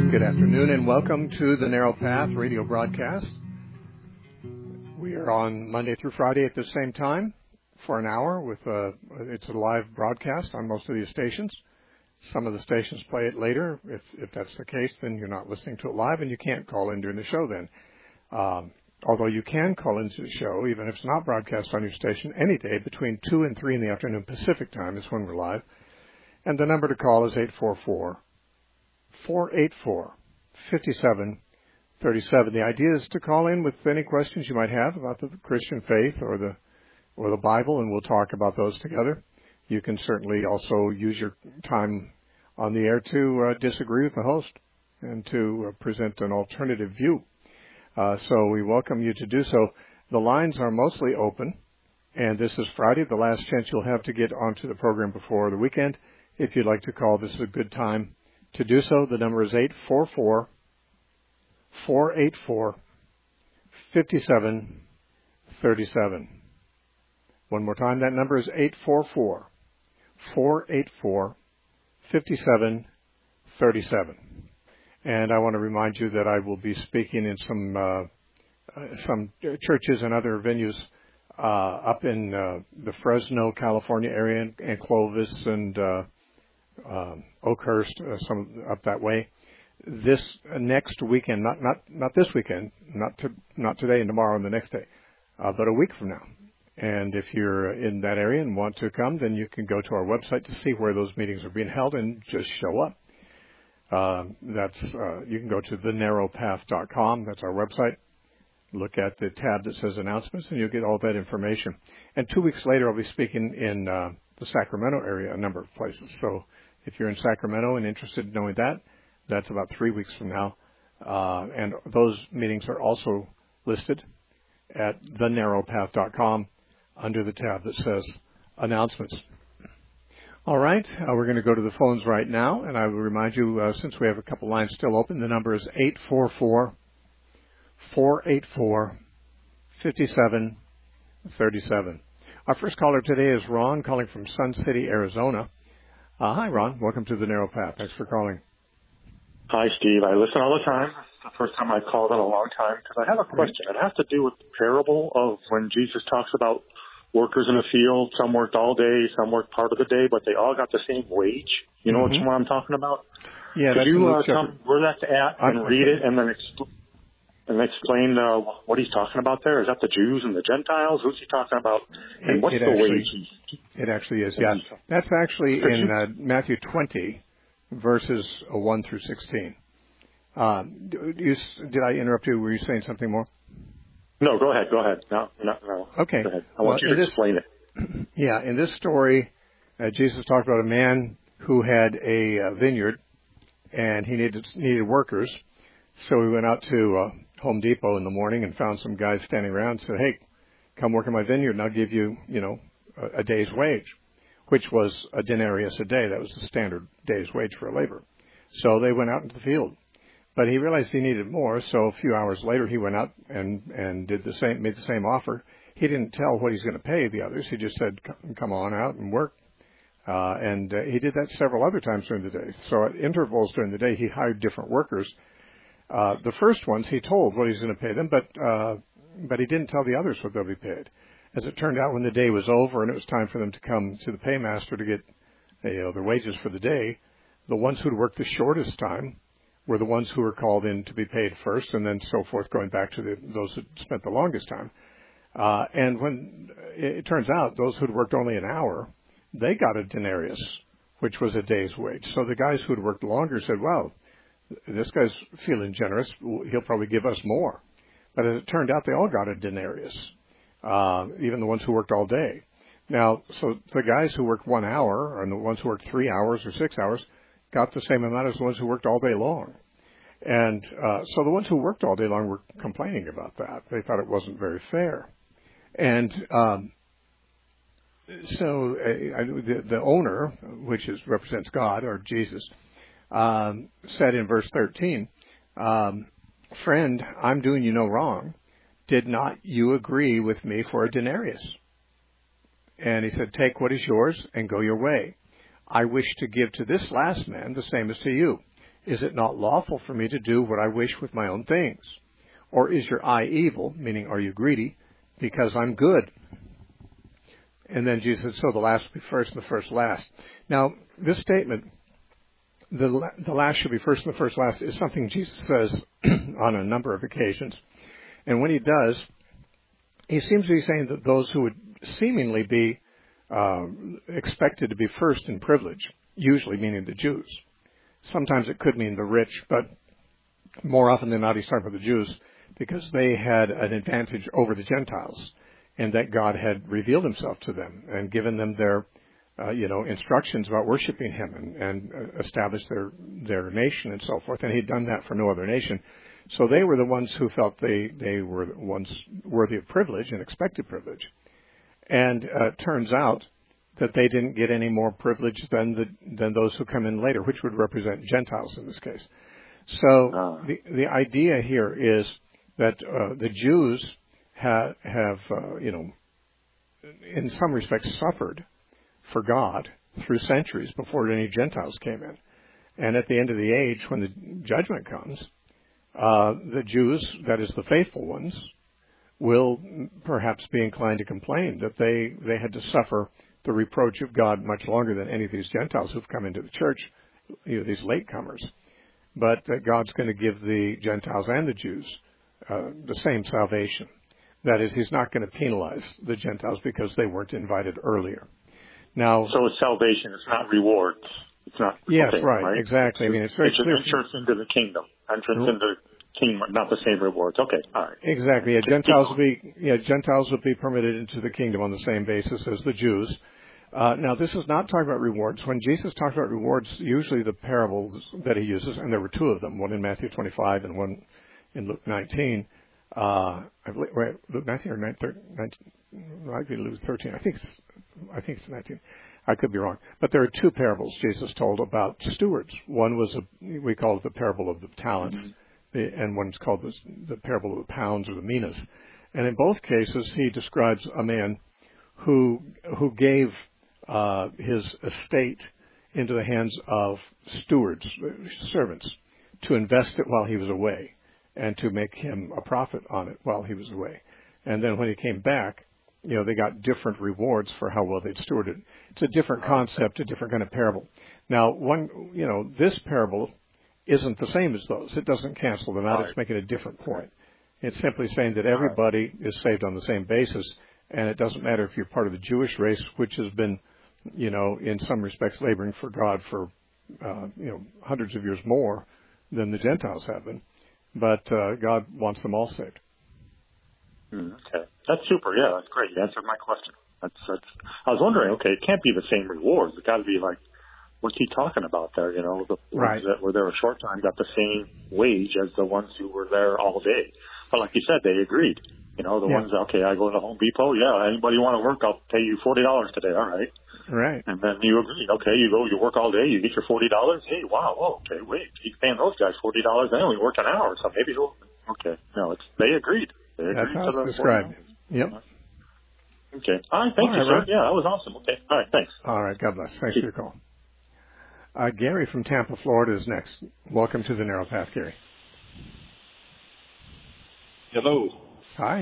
Good afternoon and welcome to the Narrow Path radio broadcast. We are on Monday through Friday at the same time for an hour. It's a live broadcast on most of these stations. Some of the stations play it later. If that's the case, then you're not listening to it live and you can't call in during the show then. Although you can call into the show, even if it's not broadcast on your station, any day between 2 and 3 in the afternoon Pacific time is when we're live. And the number to call is 844-484-5737. The idea is to call in with any questions you might have about the Christian faith or the Bible, and we'll talk about those together. You can certainly also use your time on the air to disagree with the host and to present an alternative view. So we welcome you to do so. The lines are mostly open, and this is Friday, the last chance you'll have to get onto the program before the weekend. If you'd like to call, this is a good time to do so. The number is 844-484-5737. One more time, that number is 844-484-5737. And I want to remind you that I will be speaking in some churches and other venues up in the Fresno, California area, and Clovis and Oakhurst, some up that way. This next weekend, not this weekend, not today and tomorrow and the next day, but a week from now. And if you're in that area and want to come, then you can go to our website to see where those meetings are being held and just show up. You can go to thenarrowpath.com. That's our website. Look at the tab that says announcements, and you'll get all that information. And 2 weeks later, I'll be speaking in the Sacramento area, a number of places. So if you're in Sacramento and interested in knowing that, that's about 3 weeks from now. And those meetings are also listed at thenarrowpath.com under the tab that says announcements. All right, we're going to go to the phones right now, and I will remind you, since we have a couple lines still open, the number is 844-484-5737. Our first caller today is Ron, calling from Sun City, Arizona. Hi, Ron. Welcome to the Narrow Path. Thanks for calling. Hi, Steve. I listen all the time. It's the first time I've called in a long time because I have a question. It has to do with the parable of when Jesus talks about workers in the field. Some worked all day, some worked part of the day, but they all got the same wage. You know what I'm talking about? Yeah, Could you tell me where that's at and read it and then explain what he's talking about there? Is that the Jews and the Gentiles? Who's he talking about? And what's the wage? It actually is, yeah. That's actually in Matthew 20, verses 1 through 16. Did I interrupt you? Were you saying something more? No, go ahead. No. Okay. Go ahead. I want you to explain it. Yeah, in this story, Jesus talked about a man who had a vineyard, and he needed workers. So he went out to Home Depot in the morning and found some guys standing around and said, hey, come work in my vineyard and I'll give you, a day's wage, which was a denarius a day. That was the standard day's wage for a laborer. So they went out into the field. But he realized he needed more, so a few hours later he went out and made the same offer. He didn't tell what he's going to pay the others. He just said, come on out and work. And he did that several other times during the day. So at intervals during the day, he hired different workers. The first ones he told what he's going to pay them, but he didn't tell the others what they'll be paid. As it turned out, when the day was over and it was time for them to come to the paymaster to get their wages for the day, the ones who'd worked the shortest time were the ones who were called in to be paid first, and then so forth, going back to those who spent the longest time. And when it turns out those who'd worked only an hour, they got a denarius, which was a day's wage. So the guys who'd worked longer said, wow, this guy's feeling generous. He'll probably give us more. But as it turned out, they all got a denarius, even the ones who worked all day. Now, so the guys who worked 1 hour and the ones who worked 3 hours or 6 hours got the same amount as the ones who worked all day long. And so the ones who worked all day long were complaining about that. They thought it wasn't very fair. And so the owner, which represents God or Jesus, said in verse 13, friend, I'm doing you no wrong. Did not you agree with me for a denarius? And he said, take what is yours and go your way. I wish to give to this last man the same as to you. Is it not lawful for me to do what I wish with my own things? Or is your eye evil, meaning are you greedy, because I'm good? And then Jesus said, so the last will be first and the first last. Now, this statement, the last should be first and the first last, is something Jesus says on a number of occasions. And when he does, he seems to be saying that those who would seemingly be expected to be first in privilege, usually meaning the Jews. Sometimes it could mean the rich, but more often than not he's talking about the Jews because they had an advantage over the Gentiles and that God had revealed himself to them and given them their instructions about worshiping him and established their nation and so forth. And he'd done that for no other nation. So they were the ones who felt they were the ones worthy of privilege and expected privilege. And it turns out that they didn't get any more privilege than those who come in later, which would represent Gentiles in this case. So the idea here is that the Jews have in some respects suffered for God through centuries before any Gentiles came in. And at the end of the age, when the judgment comes, the Jews, that is the faithful ones, will perhaps be inclined to complain that they had to suffer the reproach of God much longer than any of these Gentiles who've come into the church, these latecomers. But that God's going to give the Gentiles and the Jews the same salvation. That is, he's not going to penalize the Gentiles because they weren't invited earlier. Now, so it's salvation. It's not rewards. It's not. Yes, okay, right, exactly. I mean, it's very clear. Entrance into the kingdom. Entrance into the kingdom, not the same rewards. Okay, all right. Exactly. Yeah, Gentiles will be permitted into the kingdom on the same basis as the Jews. Now, this is not talking about rewards. When Jesus talks about rewards, usually the parables that he uses, and there were two of them, one in Matthew 25 and one in Luke 19. Luke 19 or 19, might be Luke 13. I think it's 19. I could be wrong. But there are two parables Jesus told about stewards. One was we call it the parable of the talents, and one's called the parable of the pounds or the minas. And in both cases, he describes a man who gave his estate into the hands of stewards, servants, to invest it while he was away and to make him a profit on it while he was away. And then when he came back, they got different rewards for how well they'd stewarded. It's a different concept, a different kind of parable. Now, this parable isn't the same as those. It doesn't cancel them out. It's making a different point. It's simply saying that everybody is saved on the same basis, and it doesn't matter if you're part of the Jewish race, which has been, in some respects laboring for God for, hundreds of years more than the Gentiles have been. But God wants them all saved. Okay. That's super. Yeah, that's great. You answered my question. That's. I was wondering, okay, it can't be the same rewards. It's got to be like, what's he talking about there? The ones that were there a short time got the same wage as the ones who were there all day. But like you said, they agreed. The ones, okay, I go to Home Depot. Yeah, anybody want to work, I'll pay you $40 today. All right. Right. And then you agree. Okay, you work all day, you get your $40. Hey, wow, whoa, okay, wait, he's paying those guys $40. They only work an hour, so maybe okay. No, they agreed. That's how it's described. Yep. Okay. All right, thank you, sir. Yeah, that was awesome. Okay. All right, thanks. All right, God bless. Thanks for your call. Gary from Tampa, Florida is next. Welcome to the Narrow Path, Gary. Hello. Hi.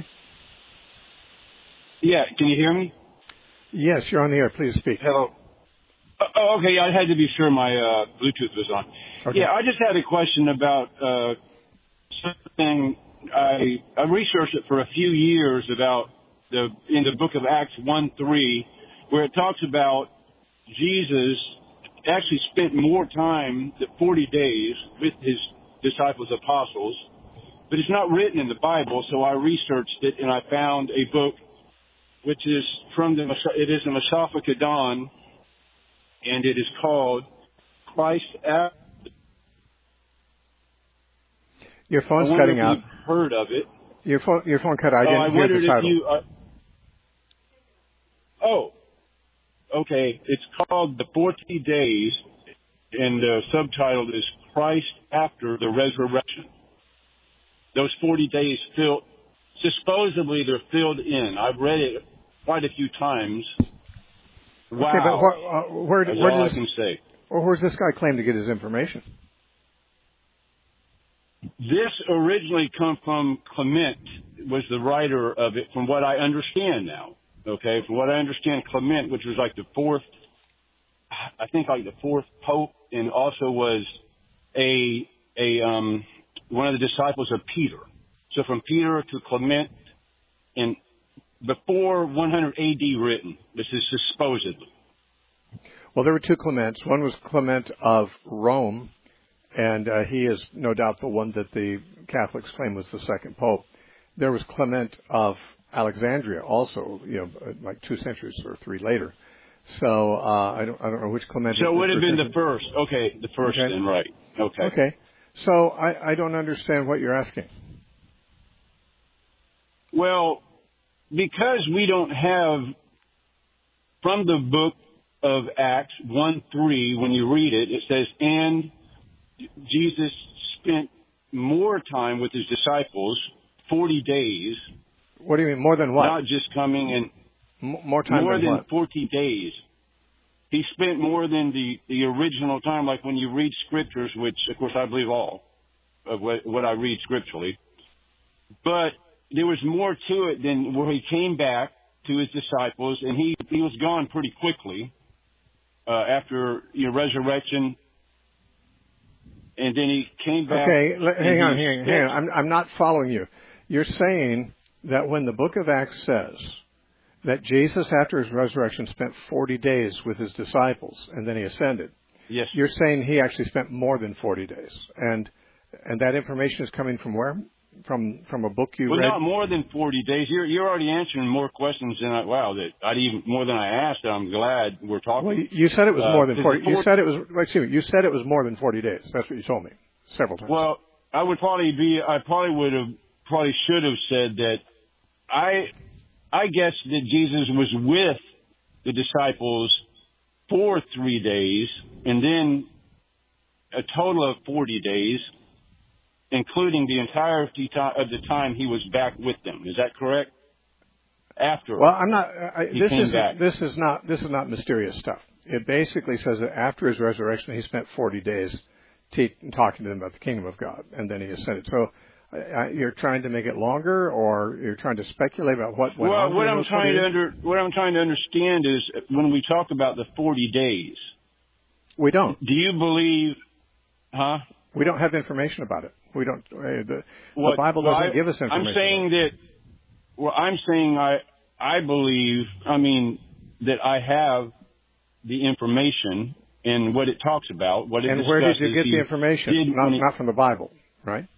Yeah, can you hear me? Yes, you're on the air. Please speak. Hello. Oh, okay. I had to be sure my Bluetooth was on. Okay. Yeah, I just had a question about something. I researched it for a few years about in the book of Acts 1:3, where it talks about Jesus actually spent more time, 40 days, with his disciples, apostles, but it's not written in the Bible. So I researched it and I found a book which is it is a Masophodon, and it is called Christ After. Your phone's cutting out. You've heard of it? Your phone cut out. I didn't hear the title. Okay. It's called The 40 Days, and the subtitle is Christ After the Resurrection. Those 40 days supposedly they're filled in. I've read it quite a few times. Wow. Okay, but where I can say. Well, where's this guy claim to get his information? This originally come from Clement, was the writer of it, from what I understand now. Okay, from what I understand, Clement, which was like the fourth pope, and also was one of the disciples of Peter. So from Peter to Clement, and before 100 AD written. This is supposedly. Well, there were two Clements. One was Clement of Rome, and he is no doubt the one that the Catholics claim was the second pope. There was Clement of Alexandria, also, like 2 centuries or 3 later. So I don't know which Clement. So it would have been the first. Okay, the first, okay. Then, right? Okay. Okay. So I don't understand what you're asking. Well, because we don't have from the book of Acts 1:3, when you read it, it says, and Jesus spent more time with his disciples, 40 days. What do you mean, more than what? Not just coming and... More time more than what? 40 days. He spent more than the original time, like when you read scriptures, which, of course, I believe all of what I read scripturally. But there was more to it than where he came back to his disciples, and he was gone pretty quickly after resurrection. And then he came back. Okay, hang on. I'm not following you. You're saying that when the book of Acts says that Jesus, after his resurrection, spent 40 days with his disciples, and then he ascended. Yes. You're saying he actually spent more than 40 days. And that information is coming from where? From a book you read? Well, not more than 40 days. You're already answering more questions than more than I asked. I'm glad we're talking. Well, you said it was more than 40. You said it was. Excuse me. You said it was more than 40 days. That's what you told me several times. Well, I probably should have said that. I guess that Jesus was with the disciples for 3 days, and then a total of 40 days, including the entirety of the time he was back with them. Is that correct? After. Well, I'm not. This is not mysterious stuff. It basically says that after his resurrection, he spent 40 days talking to them about the kingdom of God, and then he ascended. So. You're trying to make it longer, or you're trying to speculate about what went on? What I'm trying to understand is when we talk about the 40 days. We don't. Do you believe? Huh? We don't have information about it. We don't. The Bible doesn't give us information. I'm saying that. Well, I'm saying I believe. I mean that I have the information and what it talks about. What it and where did you get the information? Not from the Bible, right?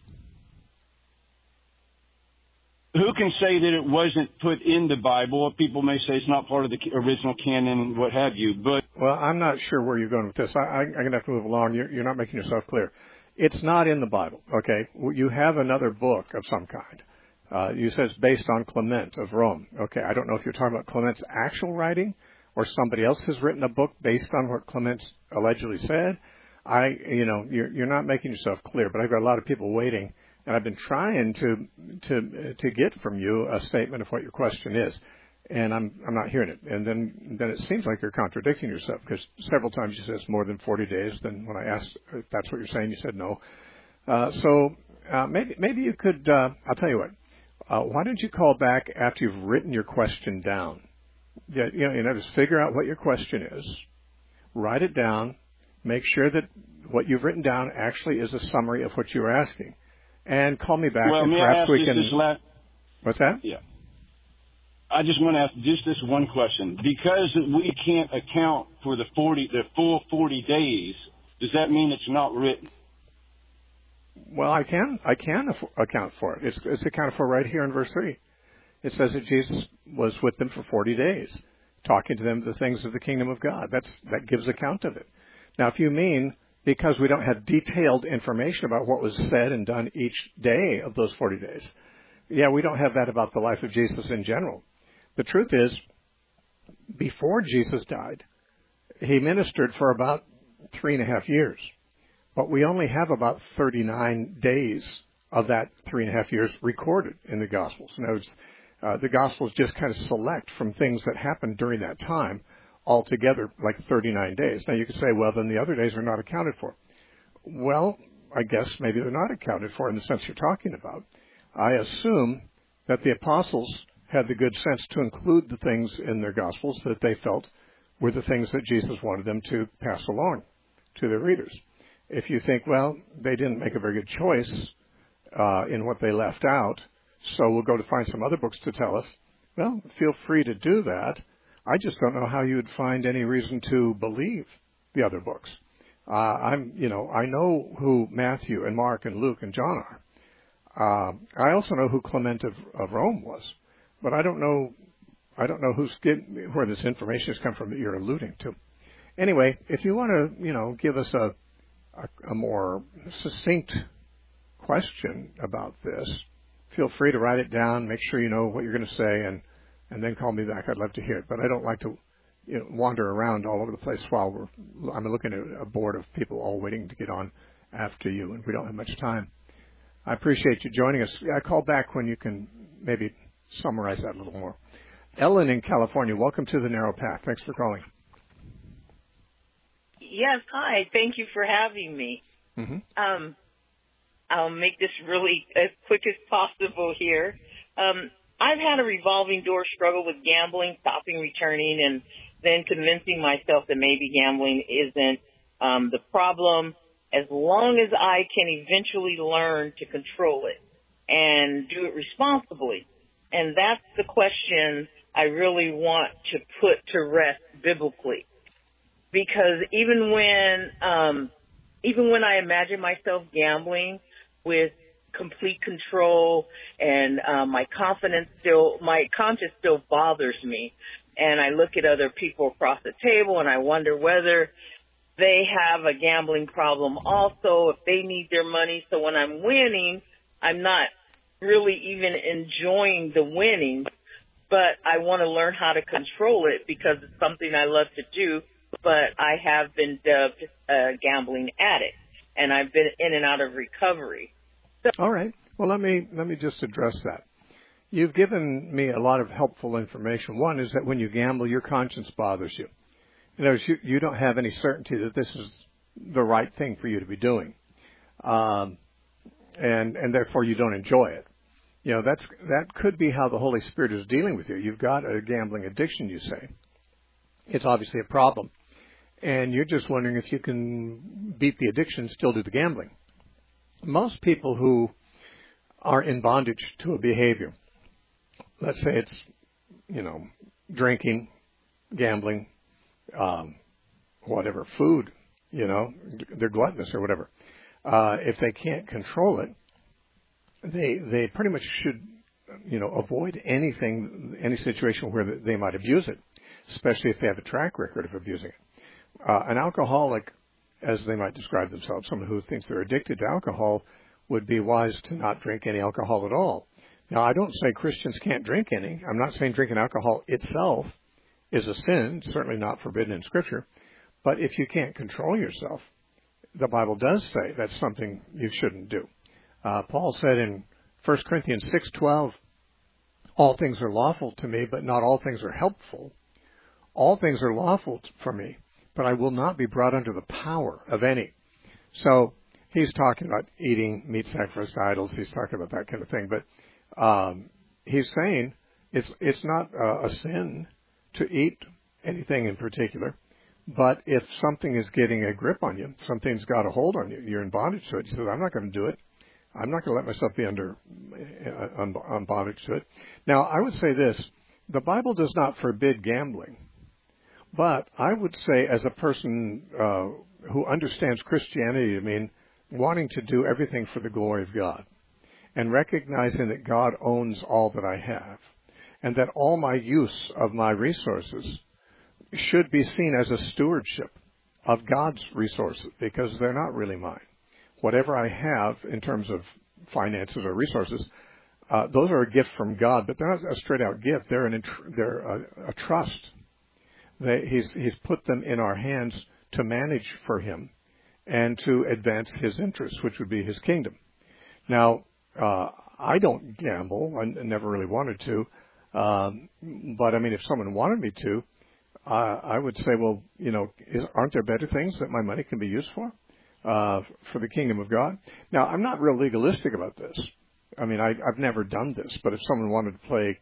Who can say that it wasn't put in the Bible? People may say it's not part of the original canon, what have you. But well, I'm not sure where you're going with this. I'm going to have to move along. You're not making yourself clear. It's not in the Bible, okay? You have another book of some kind. You said it's based on Clement of Rome. Okay, I don't know if you're talking about Clement's actual writing or somebody else has written a book based on what Clement allegedly said. You're not making yourself clear, but I've got a lot of people waiting. And I've been trying to get from you a statement of what your question is, and I'm not hearing it. And then it seems like you're contradicting yourself, because several times you said it's more than 40 days. Then when I asked if that's what you're saying, you said no. So maybe you could. I'll tell you what. Why don't you call back after you've written your question down? Just figure out what your question is, write it down, make sure that what you've written down actually is a summary of what you were asking. And call me back, and perhaps we can. What's that? Yeah. I just want to ask just this one question. Because we can't account for the full 40 days, does that mean it's not written? Well, I can account for it. It's accounted for right here in verse 3. It says that Jesus was with them for 40 days, talking to them the things of the kingdom of God. That gives account of it. Now, if you mean because we don't have detailed information about what was said and done each day of those 40 days. Yeah, we don't have that about the life of Jesus in general. The truth is, before Jesus died, he ministered for about 3.5 years. But we only have about 39 days of that 3.5 years recorded in the Gospels. In other words, the Gospels just kind of select from things that happened during that time, altogether like 39 days. Now you could say, well, then the other days are not accounted for. Well, I guess maybe they're not accounted for in the sense you're talking about. I assume that the apostles had the good sense to include the things in their Gospels that they felt were the things that Jesus wanted them to pass along to their readers. If you think, well, they didn't make a very good choice in what they left out, so we'll go to find some other books to tell us, well, feel free to do that. I just don't know how you would find any reason to believe the other books. I know who Matthew and Mark and Luke and John are. I also know who Clement of Rome was, but I don't know where this information has come from that you're alluding to. Anyway, if you want to, give us a more succinct question about this, feel free to write it down, make sure you know what you're going to say, and then call me back. I'd love to hear it. But I don't like to wander around all over the place while I'm looking at a board of people all waiting to get on after you, and we don't have much time. I appreciate you joining us. Call back when you can maybe summarize that a little more. Ellen in California, welcome to the Narrow Path. Thanks for calling. Yes, hi. Thank you for having me. Mm-hmm. I'll make this really as quick as possible here. I've had a revolving door struggle with gambling, stopping, returning, and then convincing myself that maybe gambling isn't the problem, as long as I can eventually learn to control it and do it responsibly. And that's the question I really want to put to rest biblically. Because even when I imagine myself gambling with complete control and my conscience still bothers me, and I look at other people across the table and I wonder whether they have a gambling problem also, if they need their money. So when I'm winning, I'm not really even enjoying the winning, but I want to learn how to control it because it's something I love to do, but I have been dubbed a gambling addict, and I've been in and out of recovery. So, all right. Well, let me just address that. You've given me a lot of helpful information. One is that when you gamble, your conscience bothers you. In other words, you don't have any certainty that this is the right thing for you to be doing, and therefore you don't enjoy it. That could be how the Holy Spirit is dealing with you. You've got a gambling addiction, you say. It's obviously a problem, and you're just wondering if you can beat the addiction and still do the gambling. Most people who are in bondage to a behavior, let's say it's, drinking, gambling, whatever, food, they're gluttonous or whatever. If they can't control it, they pretty much should, avoid any situation where they might abuse it, especially if they have a track record of abusing it. An alcoholic, as they might describe themselves, someone who thinks they're addicted to alcohol, would be wise to not drink any alcohol at all. Now, I don't say Christians can't drink any. I'm not saying drinking alcohol itself is a sin, certainly not forbidden in Scripture. But if you can't control yourself, the Bible does say that's something you shouldn't do. Paul said in 1 Corinthians 6:12, all things are lawful to me, but not all things are helpful. All things are lawful for me, but I will not be brought under the power of any. So he's talking about eating meat sacrificed to idols. He's talking about that kind of thing. But he's saying it's not a sin to eat anything in particular. But if something is getting a grip on you, something's got a hold on you, you're in bondage to it. He says, I'm not going to do it. I'm not going to let myself be on bondage to it. Now, I would say this. The Bible does not forbid gambling. But I would say, as a person who understands Christianity to mean wanting to do everything for the glory of God and recognizing that God owns all that I have and that all my use of my resources should be seen as a stewardship of God's resources because they're not really mine. Whatever I have in terms of finances or resources, those are a gift from God, but they're not a straight-out gift. They're a trust. He's put them in our hands to manage for Him and to advance His interests, which would be His kingdom. Now, I don't gamble. I never really wanted to. But, I mean, if someone wanted me to, I would say, well, aren't there better things that my money can be used for? for the kingdom of God. Now, I'm not real legalistic about this. I mean, I've never done this, but if someone wanted to play,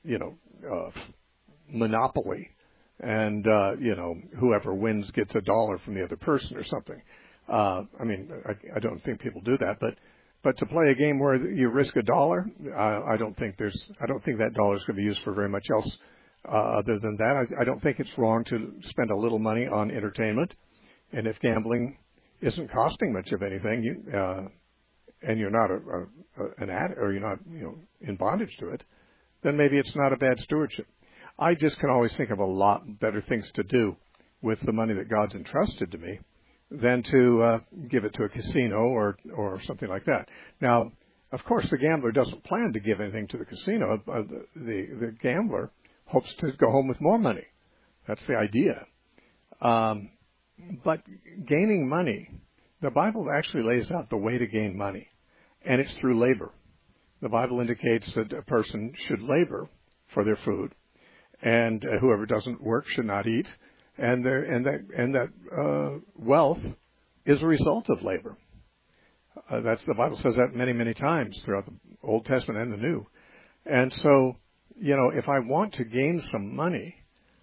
Monopoly, and, whoever wins gets $1 from the other person or something. I don't think people do that, but to play a game where you risk $1, I don't think that dollar is going to be used for very much else other than that. I don't think it's wrong to spend a little money on entertainment, and if gambling isn't costing much of anything, and you're not an addict, or you're not in bondage to it, then maybe it's not a bad stewardship. I just can always think of a lot better things to do with the money that God's entrusted to me than to give it to a casino or something like that. Now, of course, the gambler doesn't plan to give anything to the casino. The gambler hopes to go home with more money. That's the idea. But gaining money, the Bible actually lays out the way to gain money, and it's through labor. The Bible indicates that a person should labor for their food, and whoever doesn't work should not eat, and that wealth is a result of labor. That's the Bible says that many, many times throughout the Old Testament and the New. And so, if I want to gain some money,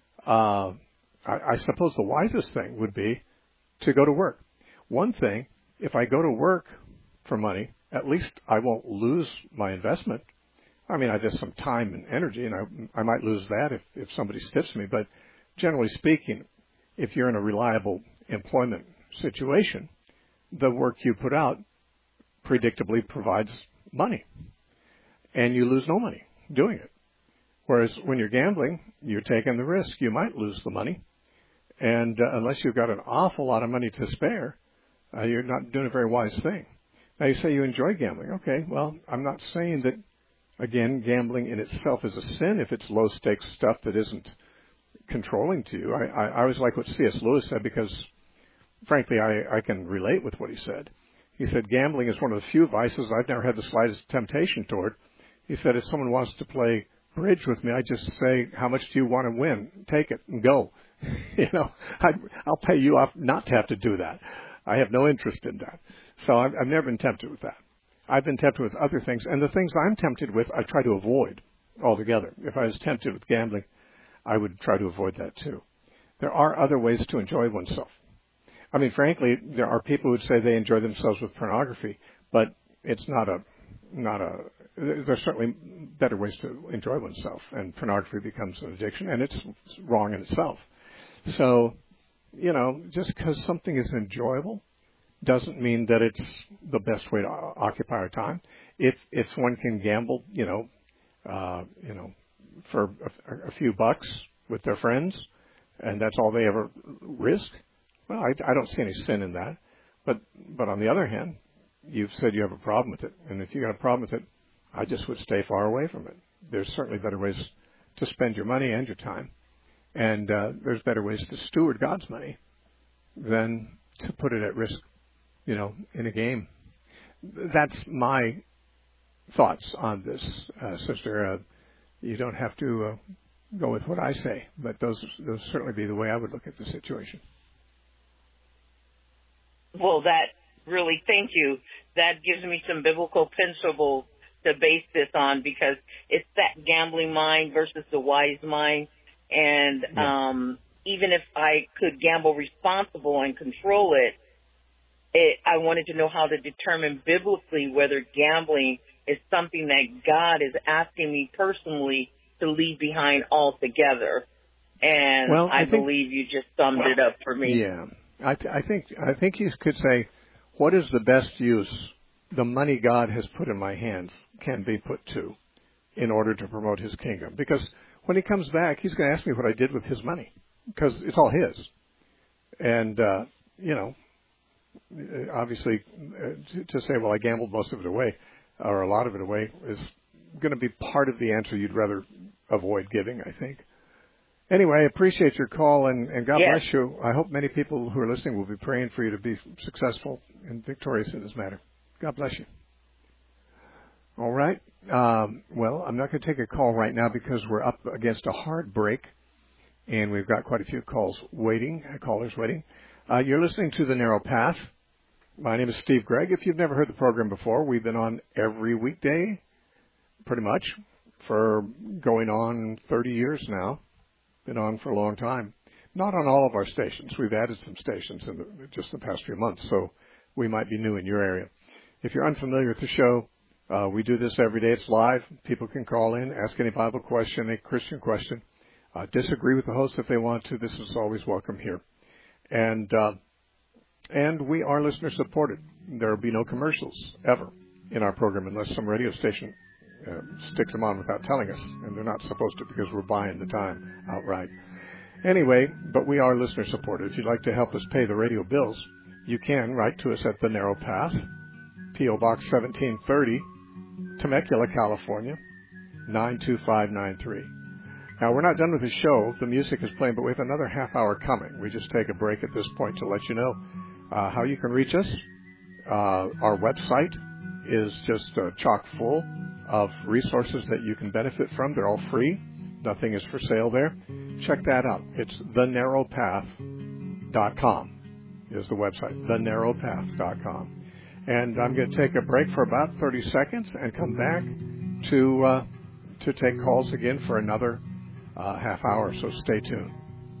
I suppose the wisest thing would be to go to work. One thing, if I go to work for money, at least I won't lose my investment. I mean, I have some time and energy, and I might lose that if somebody stiffs me. But generally speaking, if you're in a reliable employment situation, the work you put out predictably provides money, and you lose no money doing it. Whereas when you're gambling, you're taking the risk. You might lose the money, and unless you've got an awful lot of money to spare, you're not doing a very wise thing. Now, you say you enjoy gambling. Okay, well, I'm not saying that, again, gambling in itself is a sin if it's low-stakes stuff that isn't controlling to you. I always like what C.S. Lewis said because, frankly, I can relate with what he said. He said gambling is one of the few vices I've never had the slightest temptation toward. He said if someone wants to play bridge with me, I just say, how much do you want to win? Take it and go. I'll pay you off not to have to do that. I have no interest in that. So I've never been tempted with that. I've been tempted with other things, and the things I'm tempted with, I try to avoid altogether. If I was tempted with gambling, I would try to avoid that too. There are other ways to enjoy oneself. I mean, frankly, there are people who would say they enjoy themselves with pornography, but it's there's certainly better ways to enjoy oneself, and pornography becomes an addiction, and it's wrong in itself. So, just because something is enjoyable doesn't mean that it's the best way to occupy our time. If one can gamble, for a few bucks with their friends, and that's all they ever risk, well, I don't see any sin in that. But on the other hand, you've said you have a problem with it, and if you got a problem with it, I just would stay far away from it. There's certainly better ways to spend your money and your time, and there's better ways to steward God's money than to put it at risk, in a game. That's my thoughts on this, sister. You don't have to go with what I say, but those certainly be the way I would look at the situation. Well, thank you. That gives me some biblical principles to base this on, because it's that gambling mind versus the wise mind. And even if I could gamble responsible and control it, I wanted to know how to determine biblically whether gambling is something that God is asking me personally to leave behind altogether. And well, I believe you just summed it up for me. Yeah. I think you could say, what is the best use the money God has put in my hands can be put to in order to promote his kingdom? Because when he comes back, he's going to ask me what I did with his money, because it's all his. And, obviously, to say, well, I gambled most of it away, or a lot of it away, is going to be part of the answer you'd rather avoid giving, I think. Anyway, I appreciate your call, and God bless you. I hope many people who are listening will be praying for you to be successful and victorious in this matter. God bless you. All right. Well, I'm not going to take a call right now because we're up against a hard break, and we've got quite a few callers waiting. You're listening to The Narrow Path My name is Steve Gregg. If you've never heard the program before, we've been on every weekday, pretty much, for going on 30 years now. Been on for a long time. Not on all of our stations. We've added some stations in just the past few months, so we might be new in your area. If you're unfamiliar with the show, we do this every day. It's live. People can call in, ask any Bible question, any Christian question, disagree with the host if they want to. This is always welcome here. And we are listener supported. There will be no commercials ever in our program unless some radio station sticks them on without telling us, and they're not supposed to because we're buying the time outright. Anyway, but we are listener supported. If you'd like to help us pay the radio bills, you can write to us at The Narrow Path, P.O. Box 1730, Temecula, California, 92593. Now, we're not done with the show. The music is playing, but we have another half hour coming. We just take a break at this point to let you know how you can reach us. Our website is just chock full of resources that you can benefit from. They're all free. Nothing is for sale there. Check that out. It's thenarrowpath.com is the website, thenarrowpath.com. And I'm going to take a break for about 30 seconds and come back to take calls again for another half hour, so stay tuned.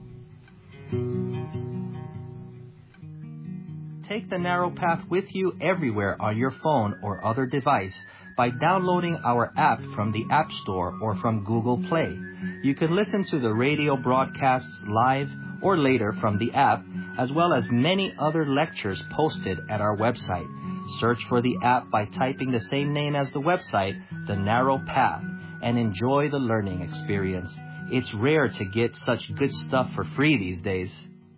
Take the Narrow Path with you everywhere on your phone or other device by downloading our app from the App Store or from Google Play. You can listen to the radio broadcasts live or later from the app, as well as many other lectures posted at our website. Search for the app by typing the same name as the website, The Narrow Path, and enjoy the learning experience. It's rare to get such good stuff for free these days.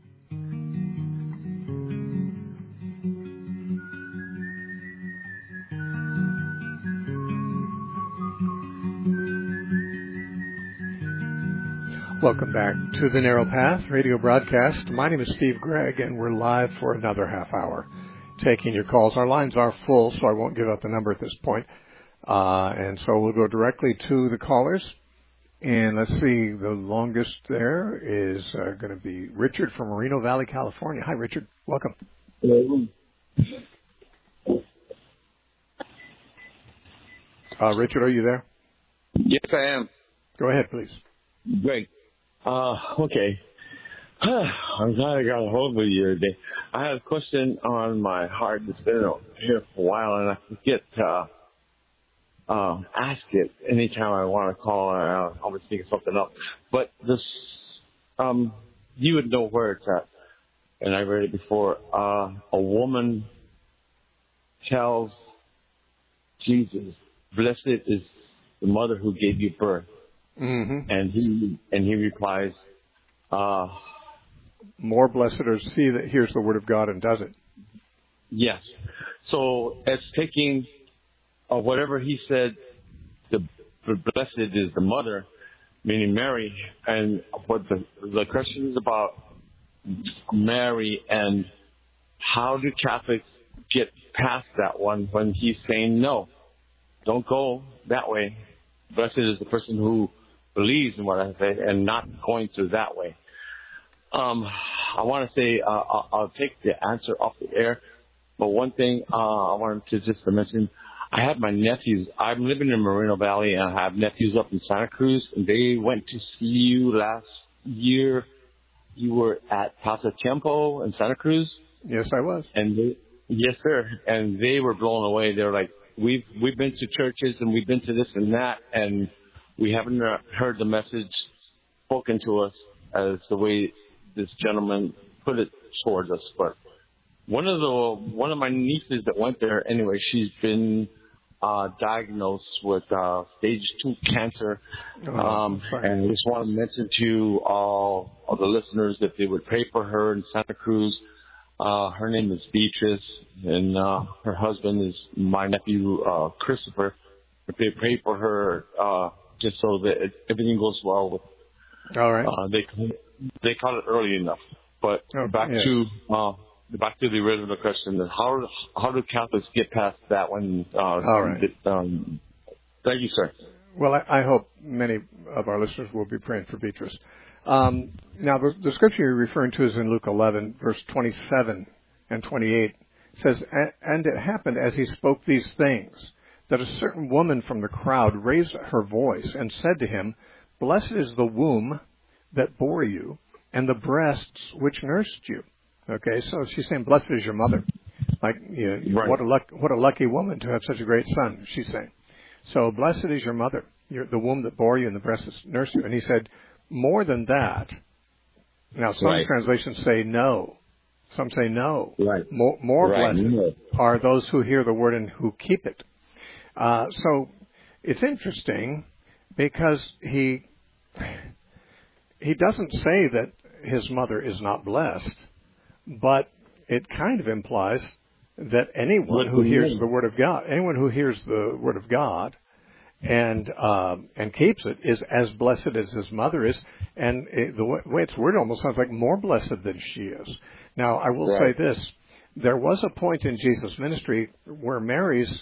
Welcome back to The Narrow Path radio broadcast. My name is Steve Gregg, and we're live for another half hour taking your calls. Our lines are full, so I won't give out the number at this point. And so we'll go directly to the callers. And let's see, the longest there is going to be Richard from Moreno Valley, California. Hi, Richard. Welcome. Hello. Richard, are you there? Yes, I am. Go ahead, please. Great. Okay. I'm glad I got a hold of you today. I had a question on my heart that's been here for a while, and I forget to ask it anytime I want to call. I'll always think of something else. But this, you would know where it's at, and I read it before. A woman tells Jesus, "Blessed is the mother who gave you birth." Mm-hmm. And he replies, more blessed are he that hears the word of God and does it. Yes. So it's taking whatever he said, the blessed is the mother, meaning Mary, and what the question is about Mary, and how do Catholics get past that one when he's saying, no, don't go that way. Blessed is the person who believes in what I say and not going through that way. I want to say I'll take the answer off the air, but one thing I wanted to just mention, I have my nephews. I'm living in Moreno Valley, and I have nephews up in Santa Cruz, and they went to see you last year. You were at Plaza Tiempo in Santa Cruz. Yes, I was. And yes, sir. And they were blown away. They're like, we've been to churches and we've been to this and that, and we haven't heard the message spoken to us as the way this gentleman put it towards us. But one of my nieces that went there, anyway, she's been diagnosed with stage 2 cancer. And I just want to mention to all of the listeners that they would pray for her in Santa Cruz. Her name is Beatrice, and her husband is my nephew, Christopher. If they pray for her, just so that everything goes well with. All right. They caught it early enough. But back to the original question: how do Catholics get past that one? All right. Thank you, sir. Well, I hope many of our listeners will be praying for Beatrice. Now, the scripture you're referring to is in Luke 11, verse 27 and 28. It says, and it happened as he spoke these things, that a certain woman from the crowd raised her voice and said to him, Blessed is the womb that bore you, and the breasts which nursed you. Okay, so she's saying, Blessed is your mother. Like, Right. what a lucky woman to have such a great son, she's saying. So, blessed is your mother, the womb that bore you and the breasts that nursed you. And he said, more than that. Now, some Right. translations say no. Some say no. Right. More Right. blessed No. are those who hear the word and who keep it. So, it's interesting because he doesn't say that his mother is not blessed, but it kind of implies that anyone who hears the word of God, and keeps it is as blessed as his mother is, and the way it's worded almost sounds like more blessed than she is. Now, I will say this: there was a point in Jesus' ministry where Mary's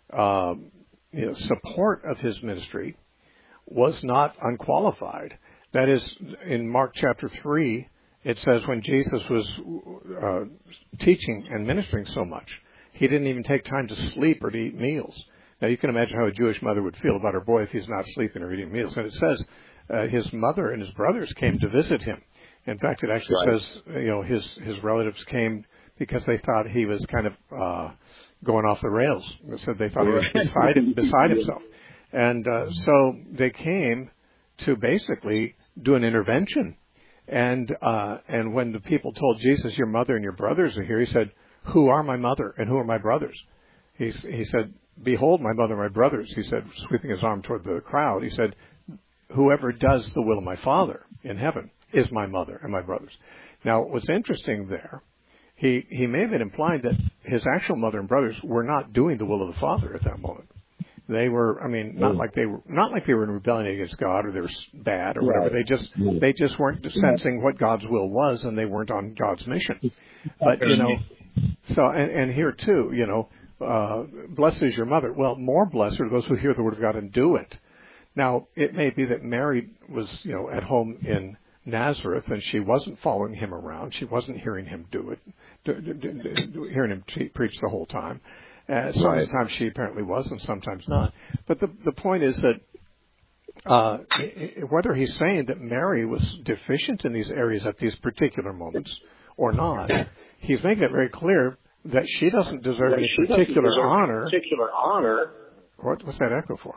support of his ministry was not unqualified. That is, in Mark chapter 3, it says when Jesus was teaching and ministering so much, he didn't even take time to sleep or to eat meals. Now, you can imagine how a Jewish mother would feel about her boy if he's not sleeping or eating meals. And it says his mother and his brothers came to visit him. In fact, it actually says, his relatives came because they thought he was kind of going off the rails. They said they thought he was beside himself. And so they came to basically do an intervention. And when the people told Jesus, your mother and your brothers are here, he said, who are my mother and who are my brothers? He said, behold my mother and my brothers. He said, sweeping his arm toward the crowd, he said, whoever does the will of my Father in heaven is my mother and my brothers. Now, what's interesting there, he may have been implying that his actual mother and brothers were not doing the will of the Father at that moment. They were, not like they were in rebellion against God or they were bad or whatever. They just weren't sensing what God's will was, and they weren't on God's mission. But so and here too, blessed is your mother. Well, more blessed are those who hear the word of God and do it. Now, it may be that Mary was, at home in Nazareth, and she wasn't following him around. She wasn't hearing him do it, hearing him preach the whole time. Sometimes she apparently was, and sometimes not. But the point is that whether he's saying that Mary was deficient in these areas at these particular moments or not, he's making it very clear that she doesn't deserve any particular honor. What's that echo for?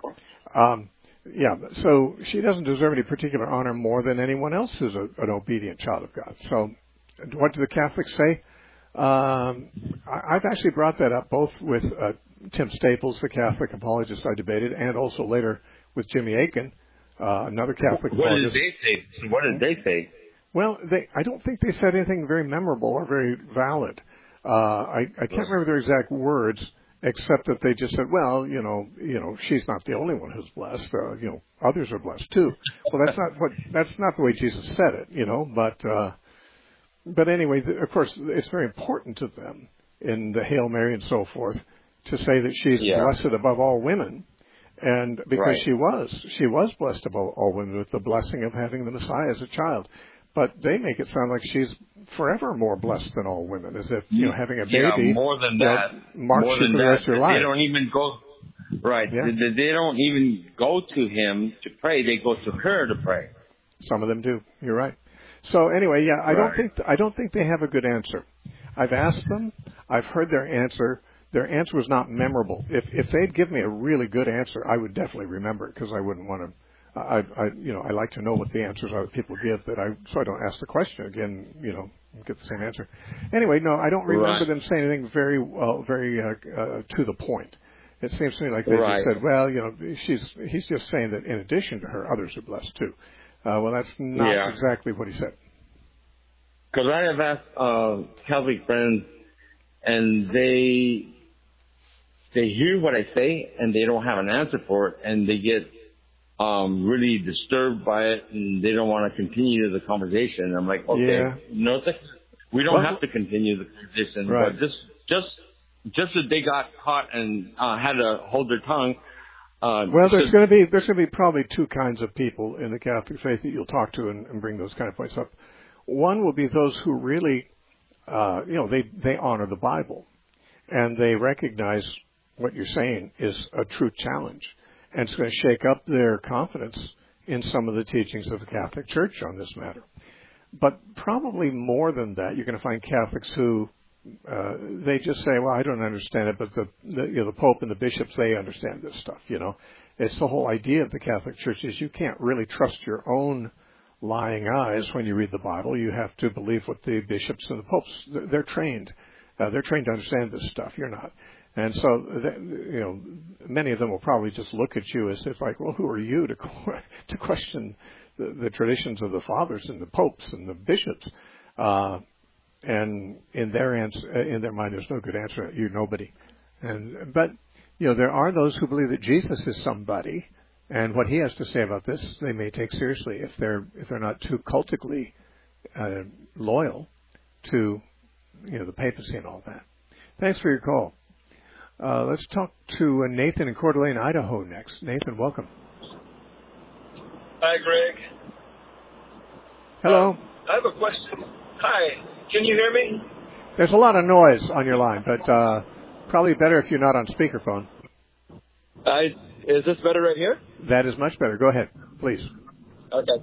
So she doesn't deserve any particular honor more than anyone else who's an obedient child of God. So what do the Catholics say? I've actually brought that up both with Tim Staples, the Catholic apologist I debated, and also later with Jimmy Akin, another Catholic apologist. What did they say? Well, I don't think they said anything very memorable or very valid. I can't remember their exact words, except that they just said, well, she's not the only one who's blessed. Others are blessed too. Well, that's not the way Jesus said it, But anyway, of course, it's very important to them in the Hail Mary and so forth to say that she's blessed above all women, and because she was blessed above all women with the blessing of having the Messiah as a child. But they make it sound like she's forever more blessed than all women, as if having a baby more than that marks you for the rest of your life. They don't even go They don't even go to him to pray. They go to her to pray. Some of them do. You're right. So anyway, I don't think they have a good answer. I've asked them. I've heard their answer. Their answer was not memorable. If they'd give me a really good answer, I would definitely remember it because I wouldn't want to. I like to know what the answers are that people give so I don't ask the question again. Get the same answer. Anyway, no, I don't remember them saying anything very to the point. It seems to me like they just said, well, he's just saying that in addition to her, others are blessed too. Well, that's not exactly what he said. Because I have asked Catholic friends, and they hear what I say, and they don't have an answer for it, and they get really disturbed by it, and they don't want to continue the conversation. I'm like, okay, we don't have to continue the conversation, but just that they got caught and had to hold their tongue. Well, there's going to be probably two kinds of people in the Catholic faith that you'll talk to and bring those kind of points up. One will be those who really, they honor the Bible, and they recognize what you're saying is a true challenge, and it's going to shake up their confidence in some of the teachings of the Catholic Church on this matter. But probably more than that, you're going to find Catholics who they just say, "Well, I don't understand it," but the Pope and the bishops, they understand this stuff. It's the whole idea of the Catholic Church is you can't really trust your own lying eyes when you read the Bible. You have to believe what the bishops and the popes, they're trained. They're trained to understand this stuff. You're not. And so, many of them will probably just look at you as if like, well, who are you to question the traditions of the fathers and the popes and the bishops? And in their mind, there's no good answer. You're nobody. But there are those who believe that Jesus is somebody, and what he has to say about this, they may take seriously if they're not too cultically loyal to the papacy and all that. Thanks for your call. Let's talk to Nathan in Coeur d'Alene, Idaho next. Nathan, welcome. Hi, Greg. Hello. I have a question. Hi. Can you hear me? There's a lot of noise on your line, but probably better if you're not on speakerphone. Is this better right here? That is much better. Go ahead, please. Okay.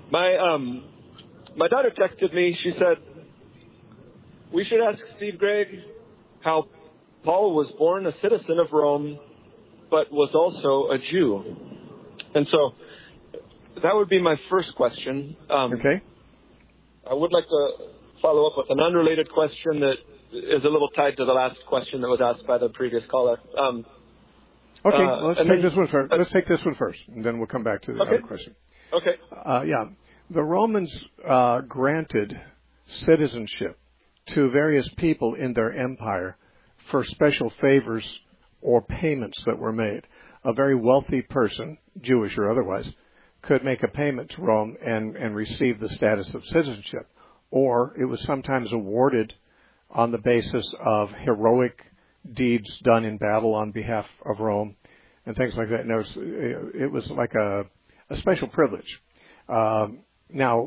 My daughter texted me. She said, we should ask Steve Gregg how Paul was born a citizen of Rome, but was also a Jew. And so that would be my first question. Okay. I would like to follow up with an unrelated question that is a little tied to the last question that was asked by the previous caller. Okay, let's take this one first. Let's take this one first, and then we'll come back to the other question. Okay. The Romans granted citizenship to various people in their empire for special favors or payments that were made. A very wealthy person, Jewish or otherwise, could make a payment to Rome and receive the status of citizenship. Or it was sometimes awarded on the basis of heroic deeds done in battle on behalf of Rome and things like that. And it was like a special privilege. Now,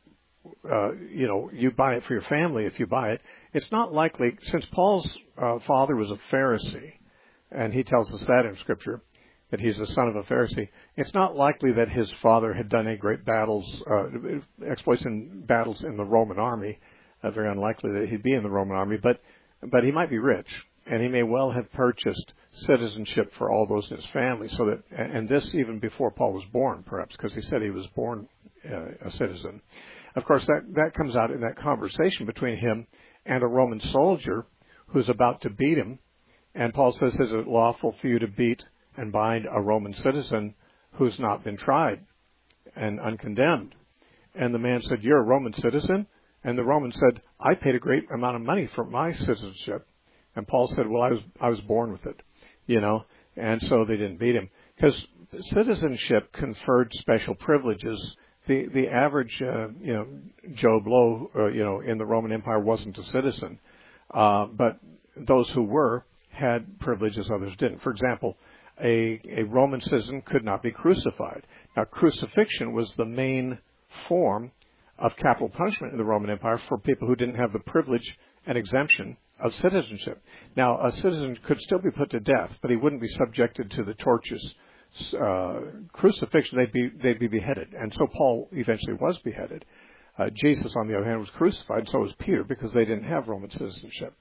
you buy it for your family if you buy it. It's not likely, since Paul's father was a Pharisee, and he tells us that in Scripture, that he's the son of a Pharisee, it's not likely that his father had done any great battles, exploits in battles in the Roman army. Very unlikely that he'd be in the Roman army, but he might be rich, and he may well have purchased citizenship for all those in his family. So that, and this even before Paul was born, perhaps, because he said he was born a citizen. Of course, that comes out in that conversation between him and a Roman soldier who's about to beat him. And Paul says, is it lawful for you to beat and bind a Roman citizen who's not been tried and uncondemned? And the man said, you're a Roman citizen? And the Roman said, I paid a great amount of money for my citizenship. And Paul said, well, I was born with it, and so they didn't beat him. Because citizenship conferred special privileges. The average, Joe Blow, in the Roman Empire wasn't a citizen. But those who were had privileges others didn't. For example, a Roman citizen could not be crucified. Now, crucifixion was the main form of capital punishment in the Roman Empire for people who didn't have the privilege and exemption of citizenship. Now, a citizen could still be put to death, but he wouldn't be subjected to the torches. Crucifixion, they'd be beheaded. And so Paul eventually was beheaded. Jesus, on the other hand, was crucified, and so was Peter, because they didn't have Roman citizenship.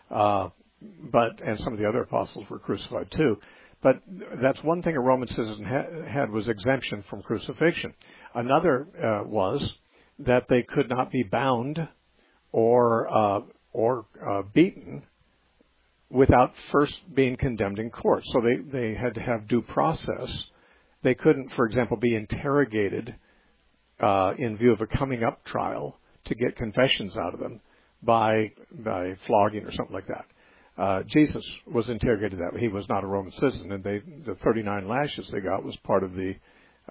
And some of the other apostles were crucified too. But that's one thing a Roman citizen had was exemption from crucifixion. Another was that they could not be bound or beaten without first being condemned in court. So they had to have due process. They couldn't, for example, be interrogated in view of a coming up trial to get confessions out of them by flogging or something like that. Jesus was interrogated that way. He was not a Roman citizen, and the 39 lashes they got was part of the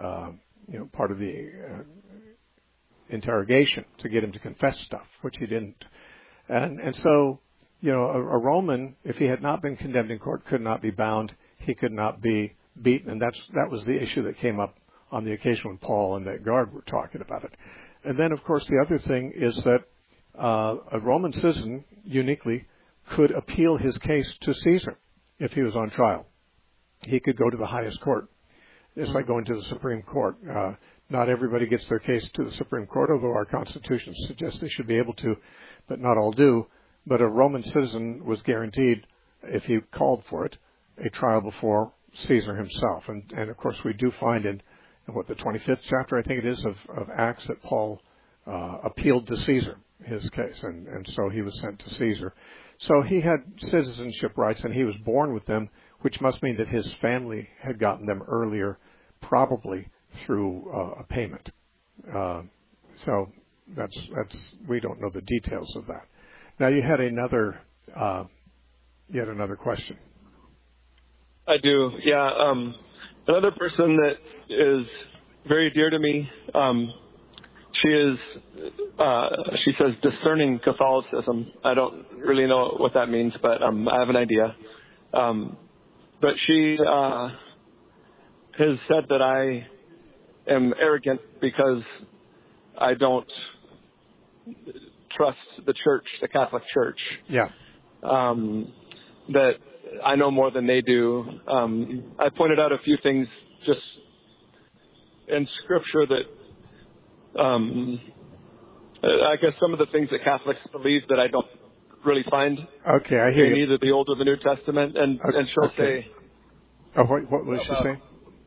interrogation to get him to confess stuff, which he didn't. And so, a Roman, if he had not been condemned in court, could not be bound. He could not be beaten, and that was the issue that came up on the occasion when Paul and that guard were talking about it. And then, of course, the other thing is that a Roman citizen uniquely could appeal his case to Caesar if he was on trial. He could go to the highest court. It's like going to the Supreme Court. Not everybody gets their case to the Supreme Court, although our Constitution suggests they should be able to, but not all do. But a Roman citizen was guaranteed, if he called for it, a trial before Caesar himself. And of course, we do find in the 25th chapter, I think it is, of Acts, that Paul appealed to Caesar, his case, and so he was sent to Caesar. So he had citizenship rights, and he was born with them, which must mean that his family had gotten them earlier, probably through a payment. So that's we don't know the details of that. Now you had another question. I do, yeah. Another person that is very dear to me. She says discerning Catholicism. I don't really know what that means, but I have an idea. But she has said that I am arrogant because I don't trust the church, the Catholic Church. Yeah. That I know more than they do. I pointed out a few things just in Scripture that I guess some of the things that Catholics believe that I don't really find okay, I hear in you. either the Old or the New Testament, and she'll say. Oh, what was she saying?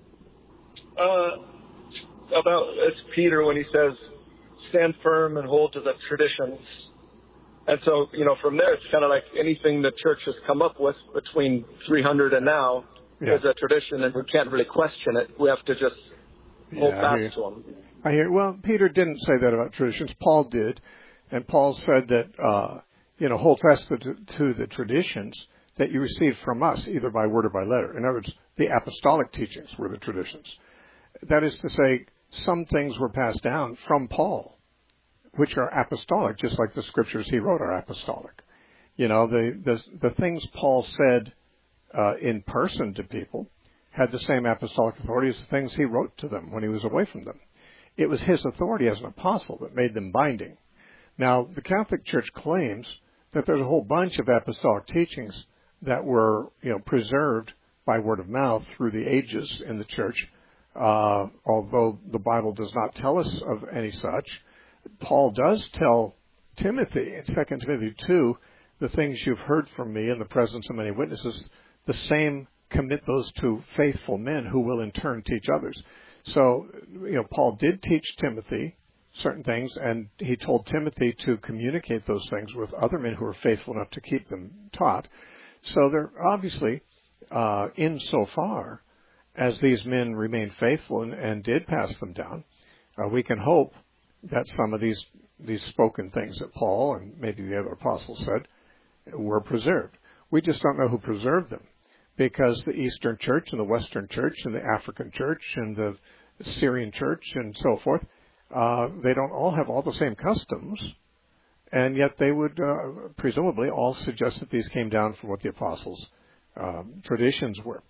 About it's Peter when he says, "Stand firm and hold to the traditions." And so, from there, it's kind of like anything the church has come up with between 300 and now is a tradition, and we can't really question it. We have to just hold fast to them. I hear. Well, Peter didn't say that about traditions. Paul did, and Paul said that hold fast to the traditions that you received from us, either by word or by letter. In other words, the apostolic teachings were the traditions. That is to say, some things were passed down from Paul, which are apostolic, just like the scriptures he wrote are apostolic. The things Paul said in person to people had the same apostolic authority as the things he wrote to them when he was away from them. It was his authority as an apostle that made them binding. Now, the Catholic Church claims that there's a whole bunch of apostolic teachings that were, preserved by word of mouth through the ages in the church, although the Bible does not tell us of any such. Paul does tell Timothy in 2 Timothy 2, the things you've heard from me in the presence of many witnesses, the same commit those to faithful men who will in turn teach others. So, Paul did teach Timothy certain things, and he told Timothy to communicate those things with other men who are faithful enough to keep them taught. So they're obviously, insofar as these men remained faithful and did pass them down, we can hope that some of these spoken things that Paul and maybe the other apostles said were preserved. We just don't know who preserved them, because the Eastern Church and the Western Church and the African Church and the Syrian Church and so forth, they don't all have all the same customs, and yet they would presumably all suggest that these came down from what the apostles' traditions were.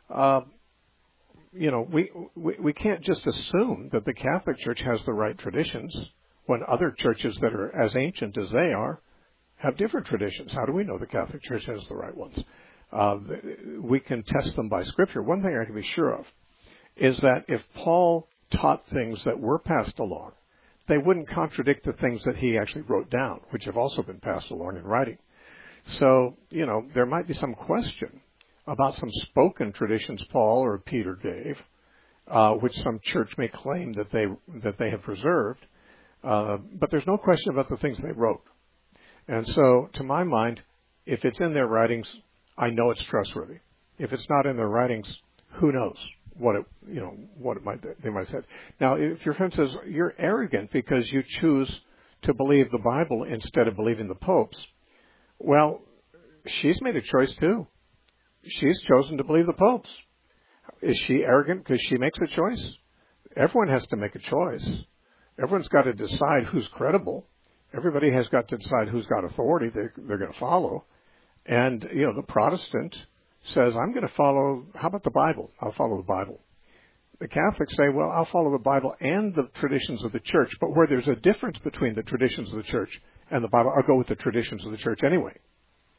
We can't just assume that the Catholic Church has the right traditions when other churches that are as ancient as they are have different traditions. How do we know the Catholic Church has the right ones? We can test them by Scripture. One thing I can be sure of is that if Paul taught things that were passed along, they wouldn't contradict the things that he actually wrote down, which have also been passed along in writing. So, there might be some question about some spoken traditions Paul or Peter gave, which some church may claim that they have preserved, but there's no question about the things they wrote. And so, to my mind, if it's in their writings, I know it's trustworthy. If it's not in their writings, who knows what they might have said. Now, if your friend says you're arrogant because you choose to believe the Bible instead of believing the popes, well, she's made a choice too. She's chosen to believe the popes. Is she arrogant because she makes a choice? Everyone has to make a choice. Everyone's got to decide who's credible. Everybody has got to decide who's got authority they're going to follow. And, the Protestant says, I'm going to follow, how about the Bible? I'll follow the Bible. The Catholics say, well, I'll follow the Bible and the traditions of the church, but where there's a difference between the traditions of the church and the Bible, I'll go with the traditions of the church anyway.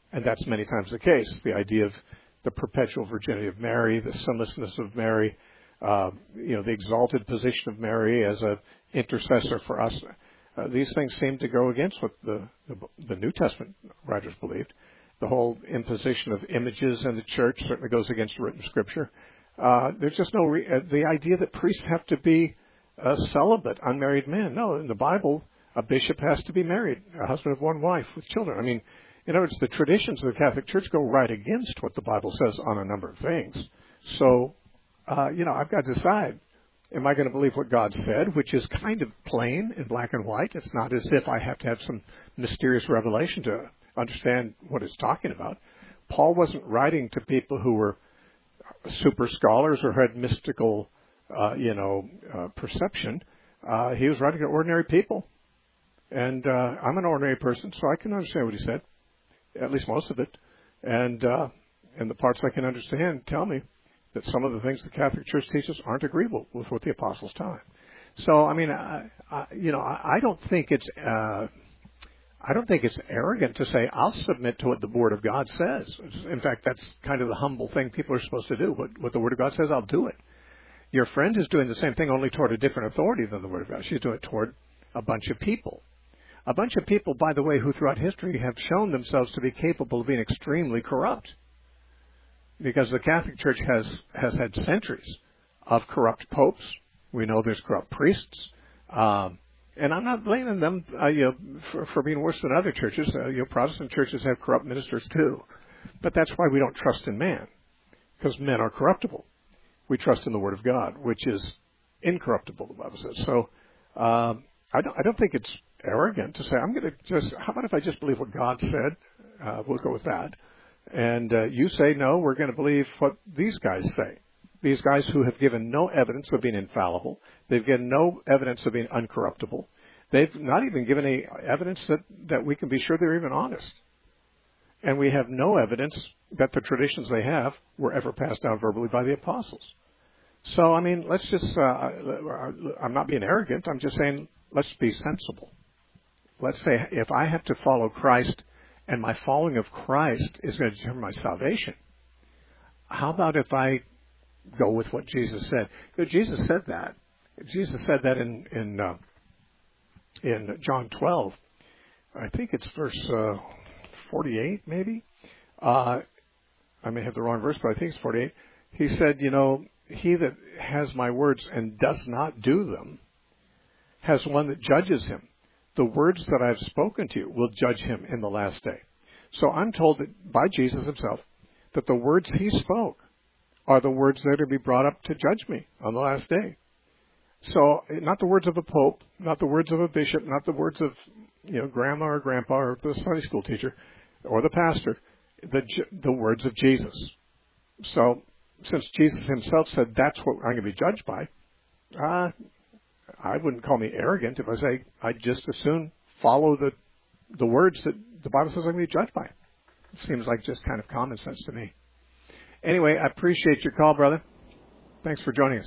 And that's many times the case. The idea of the perpetual virginity of Mary, the sinlessness of Mary, the exalted position of Mary as an intercessor for us. These things seem to go against what the New Testament writers believed. The whole imposition of images in the church certainly goes against written Scripture. There's just no the idea that priests have to be celibate, unmarried men. No, in the Bible, a bishop has to be married, a husband of one wife with children. I mean, in other words, the traditions of the Catholic Church go right against what the Bible says on a number of things. So, I've got to decide. Am I going to believe what God said, which is kind of plain in black and white? It's not as if I have to have some mysterious revelation to understand what it's talking about. Paul wasn't writing to people who were super scholars or had mystical, perception. He was writing to ordinary people. And I'm an ordinary person, so I can understand what he said, at least most of it. And the parts I can understand tell me that some of the things the Catholic Church teaches aren't agreeable with what the apostles taught. So, I mean, I don't think it's arrogant to say I'll submit to what the Word of God says. In fact, that's kind of the humble thing people are supposed to do. What the Word of God says, I'll do it. Your friend is doing the same thing, only toward a different authority than the Word of God. She's doing it toward a bunch of people. A bunch of people, by the way, who throughout history have shown themselves to be capable of being extremely corrupt. Because the Catholic Church has had centuries of corrupt popes. We know there's corrupt priests. And I'm not blaming them for being worse than other churches. Protestant churches have corrupt ministers too. But that's why we don't trust in man, because men are corruptible. We trust in the Word of God, which is incorruptible, the Bible says. So I don't think it's arrogant to say, how about if I just believe what God said? We'll go with that. And you say, no, we're going to believe what these guys say. These guys who have given no evidence of being infallible. They've given no evidence of being uncorruptible. They've not even given any evidence that we can be sure they're even honest. And we have no evidence that the traditions they have were ever passed down verbally by the apostles. So, I mean, let's just, I'm not being arrogant. I'm just saying, let's be sensible. Let's say if I have to follow Christ and my following of Christ is going to determine my salvation, how about if I go with what Jesus said? Jesus said that. Jesus said that in John 12. I think it's verse 48, maybe. I may have the wrong verse, but I think it's 48. He said, he that has my words and does not do them has one that judges him. The words that I've spoken to you will judge him in the last day. So I'm told that by Jesus himself that the words he spoke are the words that are to be brought up to judge me on the last day. So not the words of a pope, not the words of a bishop, not the words of grandma or grandpa or the Sunday school teacher or the pastor, the words of Jesus. So since Jesus himself said that's what I'm going to be judged by, I wouldn't call me arrogant if I say I'd just as soon follow the words that the Bible says I'm going to be judged by. It seems like just kind of common sense to me. Anyway, I appreciate your call, brother. Thanks for joining us.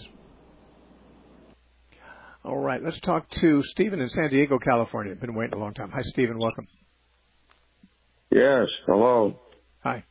All right, let's talk to Stephen in San Diego, California. Been waiting a long time. Hi, Stephen. Welcome. Yes. Hello. Hi.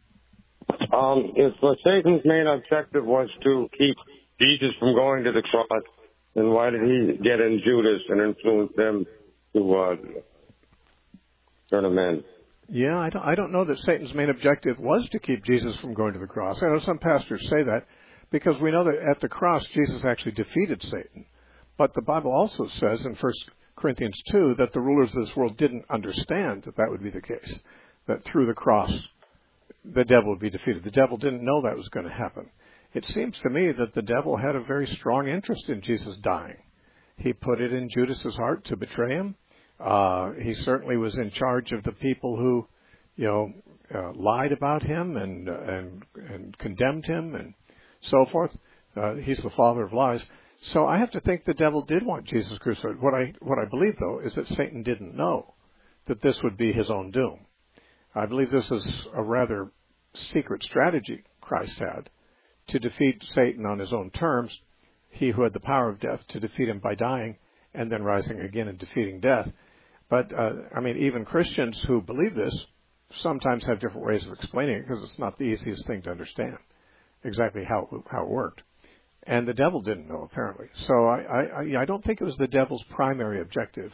If Satan's main objective was to keep Jesus from going to the cross, then why did he get in Judas and influence them to turn him in? Yeah, I don't know that Satan's main objective was to keep Jesus from going to the cross. I know some pastors say that because we know that at the cross Jesus actually defeated Satan. But the Bible also says in 1 Corinthians 2 that the rulers of this world didn't understand that would be the case, that through the cross the devil would be defeated. The devil didn't know that was going to happen. It seems to me that the devil had a very strong interest in Jesus dying. He put it in Judas's heart to betray him. He certainly was in charge of the people who, lied about him and condemned him and so forth. He's the father of lies. So I have to think the devil did want Jesus crucified. What I believe, though, is that Satan didn't know that this would be his own doom. I believe this is a rather secret strategy Christ had to defeat Satan on his own terms, he who had the power of death, to defeat him by dying and then rising again and defeating death. But, even Christians who believe this sometimes have different ways of explaining it because it's not the easiest thing to understand exactly how it worked. And the devil didn't know, apparently. So I don't think it was the devil's primary objective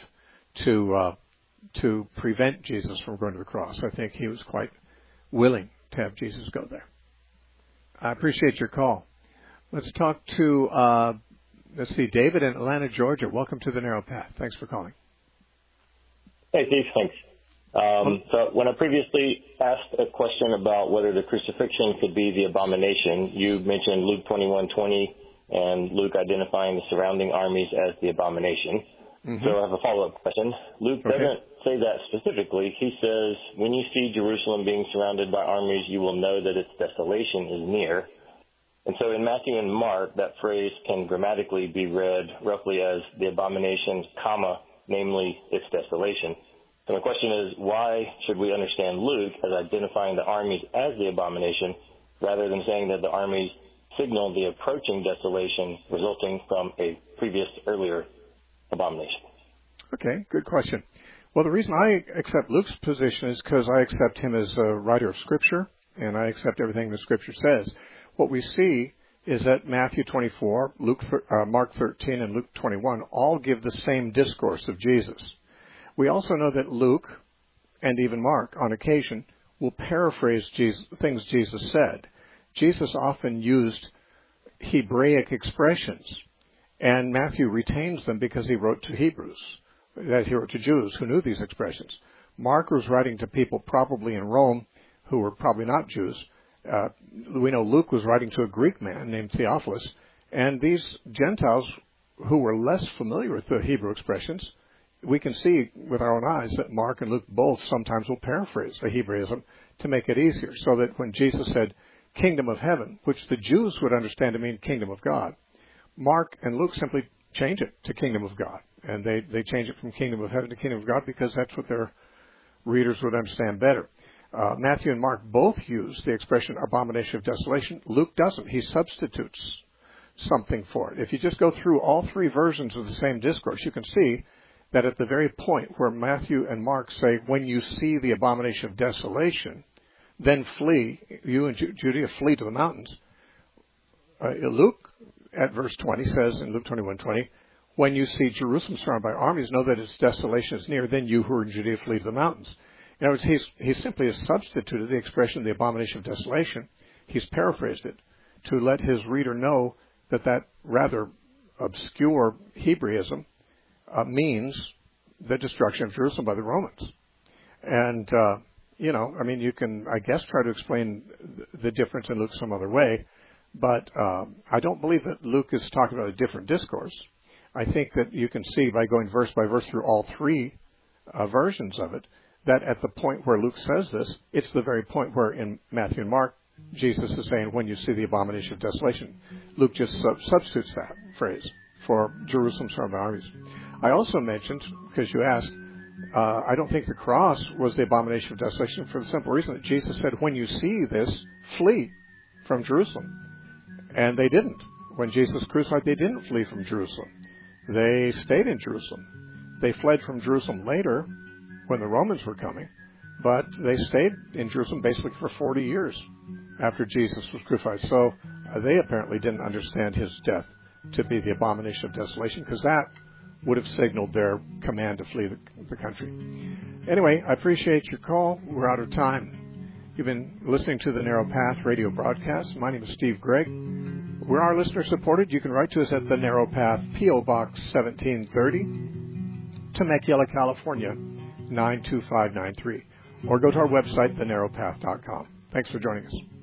to prevent Jesus from going to the cross. I think he was quite willing to have Jesus go there. I appreciate your call. Let's talk to, David in Atlanta, Georgia. Welcome to the Narrow Path. Thanks for calling. Hey, Steve, thanks. So when I previously asked a question about whether the crucifixion could be the abomination, you mentioned Luke 21:20 and Luke identifying the surrounding armies as the abomination. Mm-hmm. So I have a follow-up question. Luke doesn't say that specifically. He says, when you see Jerusalem being surrounded by armies, you will know that its desolation is near. And so in Matthew and Mark, that phrase can grammatically be read roughly as the abomination, comma, namely its desolation. So my question is, why should we understand Luke as identifying the armies as the abomination rather than saying that the armies signal the approaching desolation resulting from a previous earlier abomination? Okay, good question. Well, the reason I accept Luke's position is because I accept him as a writer of Scripture, and I accept everything the Scripture says. What we see is that Matthew 24, Mark 13, and Luke 21 all give the same discourse of Jesus. We also know that Luke, and even Mark, on occasion, will paraphrase things Jesus said. Jesus often used Hebraic expressions, and Matthew retains them because he wrote to Hebrews, that he wrote to Jews who knew these expressions. Mark was writing to people probably in Rome who were probably not Jews. We know Luke was writing to a Greek man named Theophilus, and these Gentiles who were less familiar with the Hebrew expressions, we can see with our own eyes that Mark and Luke both sometimes will paraphrase the Hebraism to make it easier, so that when Jesus said kingdom of heaven, which the Jews would understand to mean kingdom of God, Mark and Luke simply change it to kingdom of God. And they change it from kingdom of heaven to kingdom of God because that's what their readers would understand better. Matthew and Mark both use the expression abomination of desolation. Luke doesn't. He substitutes something for it. If you just go through all three versions of the same discourse, you can see that at the very point where Matthew and Mark say, when you see the abomination of desolation, then flee, you and Judea flee to the mountains. Luke, at verse 20, says in Luke 21:20, when you see Jerusalem surrounded by armies, know that its desolation is near, then you who are in Judea flee to the mountains. In other words, he simply has substituted the expression, the abomination of desolation. He's paraphrased it to let his reader know that rather obscure Hebraism means the destruction of Jerusalem by the Romans. And, you can, I guess, try to explain the difference in Luke some other way, but I don't believe that Luke is talking about a different discourse. I think that you can see by going verse by verse through all three versions of it, that at the point where Luke says this, it's the very point where in Matthew and Mark, Jesus is saying, when you see the abomination of desolation. Luke just substitutes that phrase for Jerusalem surrounded by armies. I also mentioned, because you asked, I don't think the cross was the abomination of desolation for the simple reason that Jesus said, when you see this, flee from Jerusalem. And they didn't. When Jesus was crucified, they didn't flee from Jerusalem. They stayed in Jerusalem. They fled from Jerusalem later when the Romans were coming, but they stayed in Jerusalem basically for 40 years after Jesus was crucified. So they apparently didn't understand his death to be the abomination of desolation, because that would have signaled their command to flee the country. Anyway, I appreciate your call. We're out of time. You've been listening to the Narrow Path radio broadcast. My name is Steve Gregg. We're our listener-supported. You can write to us at the Narrow Path, P.O. Box 1730, Temecula, California, 92593. Or go to our website, thenarrowpath.com. Thanks for joining us.